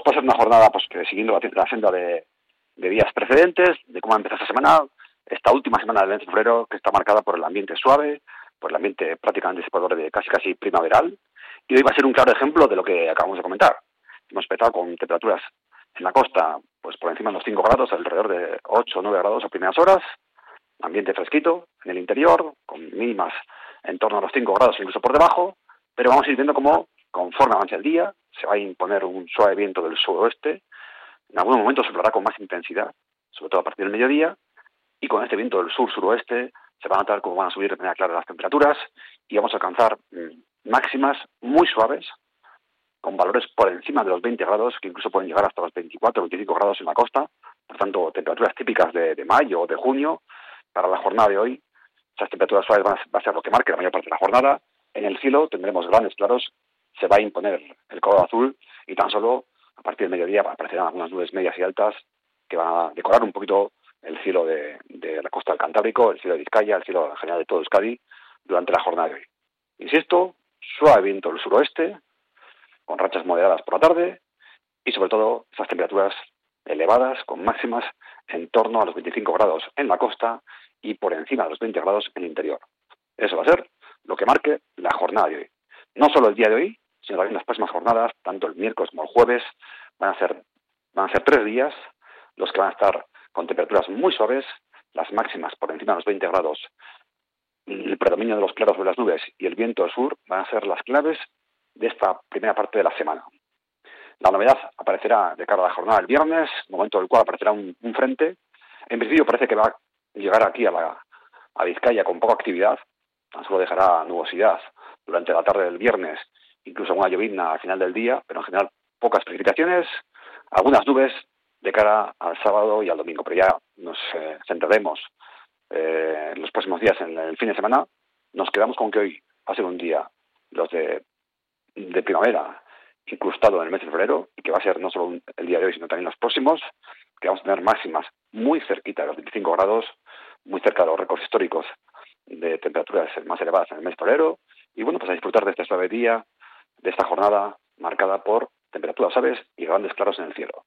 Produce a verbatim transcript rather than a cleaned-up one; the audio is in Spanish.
pues puede ser una jornada pues que siguiendo la, la senda de, de días precedentes, de cómo ha empezado esta semana, esta última semana del mes de febrero, que está marcada por el ambiente suave, por el ambiente prácticamente se puede hablar de casi casi primaveral, y hoy va a ser un claro ejemplo de lo que acabamos de comentar. Hemos empezado con temperaturas en la costa pues por encima de los cinco grados, alrededor de ocho o nueve grados a primeras horas, ambiente fresquito en el interior, con mínimas en torno a los cinco grados, incluso por debajo, pero vamos a ir viendo cómo, conforme avance el día, se va a imponer un suave viento del suroeste, en algunos momentos soplará con más intensidad, sobre todo a partir del mediodía, y con este viento del sur-suroeste se va a notar cómo van a subir de manera clara las temperaturas y vamos a alcanzar mmm, máximas muy suaves, con valores por encima de los veinte grados, que incluso pueden llegar hasta los veinticuatro o veinticinco grados en la costa, por tanto, temperaturas típicas de, de mayo o de junio. Para la jornada de hoy, esas temperaturas suaves van a, va a ser lo que marque la mayor parte de la jornada. En el cielo tendremos grandes claros, se va a imponer el color azul y tan solo a partir del mediodía aparecerán algunas nubes medias y altas que van a decorar un poquito el cielo de, de la costa del Cantábrico, el cielo de Vizcaya, el cielo en general de todo Euskadi durante la jornada de hoy. Insisto, suave viento del suroeste, con rachas moderadas por la tarde y sobre todo esas temperaturas elevadas con máximas en torno a los veinticinco grados en la costa y por encima de los veinte grados en el interior. Eso va a ser lo que marque la jornada de hoy. No solo el día de hoy, sino también las próximas jornadas, tanto el miércoles como el jueves, van a ser, van a ser tres días los que van a estar con temperaturas muy suaves, las máximas por encima de los veinte grados, el predominio de los claros sobre las nubes y el viento del sur van a ser las claves de esta primera parte de la semana. La novedad aparecerá de cara a la jornada del viernes, momento del cual aparecerá un, un frente. En principio parece que va a llegar aquí a, la, a Vizcaya con poca actividad, tan solo dejará nubosidad durante la tarde del viernes, incluso una llovizna al final del día, pero en general pocas precipitaciones, algunas nubes de cara al sábado y al domingo, pero ya nos eh, centraremos eh, los próximos días en el fin de semana. Nos quedamos con que hoy va a ser un día los de, de primavera incrustado en el mes de febrero y que va a ser no solo el día de hoy sino también los próximos, que vamos a tener máximas muy cerquita de los veinticinco grados, muy cerca de los récords históricos de temperaturas más elevadas en el mes de febrero y bueno, pues a disfrutar de este suave día, de esta jornada marcada por temperaturas suaves y grandes claros en el cielo.